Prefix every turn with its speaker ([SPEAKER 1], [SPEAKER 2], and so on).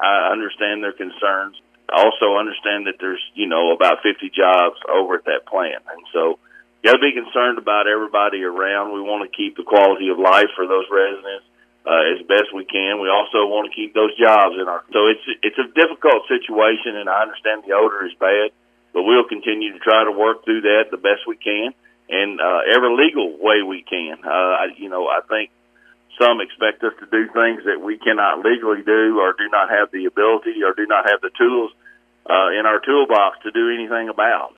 [SPEAKER 1] I understand their concerns. I also understand that there's, about 50 jobs over at that plant. And so you got to be concerned about everybody around. We want to keep the quality of life for those residents as best we can. We also want to keep those jobs in our. So it's a difficult situation, and I understand the odor is bad, but we'll continue to try to work through that the best we can, and every legal way we can. I think some expect us to do things that we cannot legally do, or do not have the ability, or do not have the tools in our toolbox to do anything about.